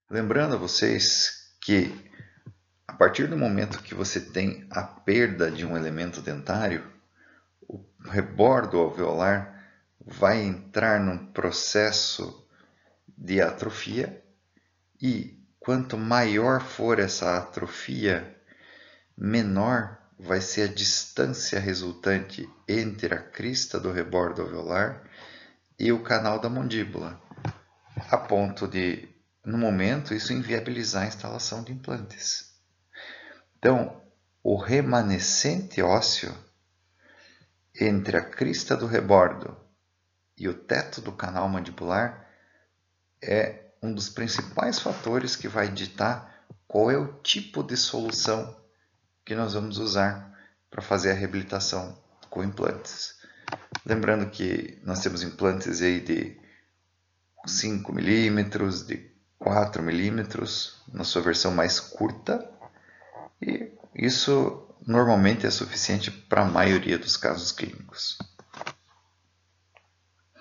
Lembrando a vocês que a partir do momento que você tem a perda de um elemento dentário, o rebordo alveolar vai entrar num processo de atrofia e quanto maior for essa atrofia, menor vai ser a distância resultante entre a crista do rebordo alveolar e o canal da mandíbula, a ponto de, no momento, isso inviabilizar a instalação de implantes. Então, o remanescente ósseo entre a crista do rebordo e o teto do canal mandibular é um dos principais fatores que vai ditar qual é o tipo de solução que nós vamos usar para fazer a reabilitação com implantes. Lembrando que nós temos implantes aí de 5 milímetros, de 4 milímetros, na sua versão mais curta, e isso normalmente é suficiente para a maioria dos casos clínicos.